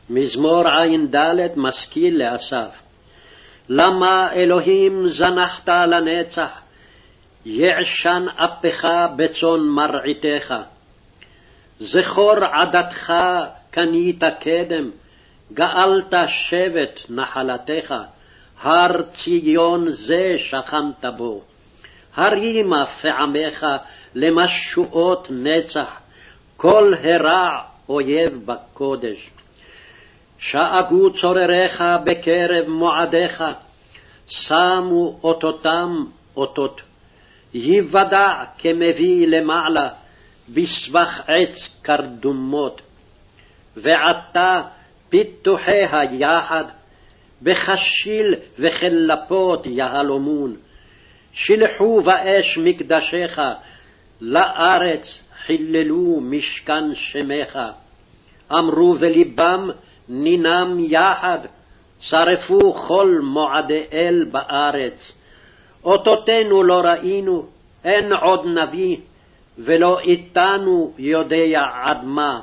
מזמור ע"ד משכיל לאסף. למה אלוהים זנחת לנצח, יעשן אפך בצאן מרעיתך. זכור עדתך קנית קדם, גאלת שבט נחלתך, הר ציון זה שכנת בו. הרימה פעמך למשועות נצח, כל הרע אויב בקודש. שאגו צורריך בקרב מועדיך, שמו אותותם אותות. יוודע כמביא למעלה, בסבך עץ קרדומות. ועתה פיתוחיה יחד, בחשיל וכלפות יהלומון. שלחו באש מקדשך, לארץ חיללו משכן שמך. אמרו בלבם נינם יחד, שרפו כל מועדי אל בארץ. אותותינו לא ראינו, אין עוד נביא, ולא איתנו יודע עד מה.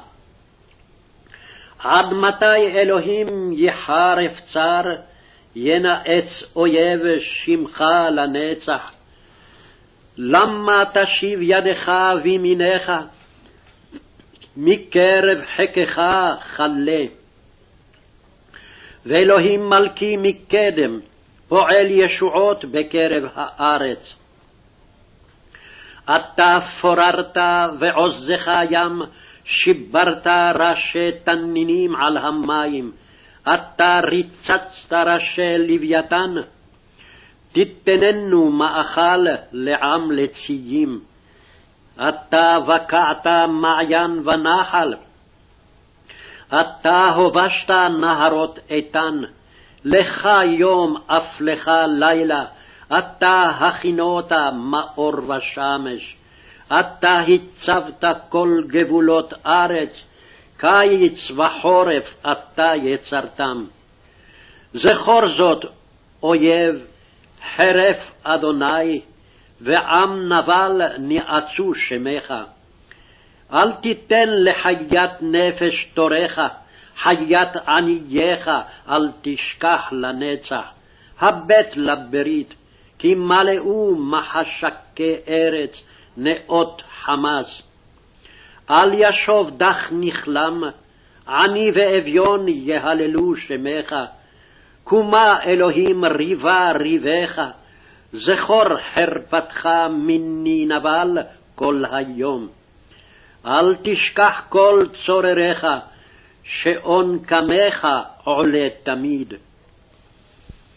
עד מתי אלוהים יחרף צר, ינאץ אויב שמך לנצח? למה תשיב ידך וימינך, מקרב חיקך חלה? ואלוהים מלכי מקדם, פועל ישועות בקרב הארץ. אתה פוררת ועוזך ים, שיברת ראשי תנינים על המים. אתה ריצצת ראשי לוויתן, תתננו מאכל לעם לציים. אתה בקעת מעיין ונחל, אתה הובשת נהרות איתן. לך יום אף לך לילה, אתה הכינות מאור ושמש. אתה הצבת כל גבולות ארץ, קיץ וחורף אתה יצרתם. זכור זאת אויב, חרף אדוני, ועם נבל ניאצו שמך. אל תיתן לחיית נפש תורך, חיית ענייך אל תשכח לנצח. הבט לברית, כי מלאו מחשקי ארץ, נאות חמס. אל ישוב דח נכלם, עני ואביון יהללו שמך. קומה אלוהים ריבה ריבך, זכור חרפתך מני נבל כל היום. אל תשכח כל צורריך, שעון קמך עולה תמיד.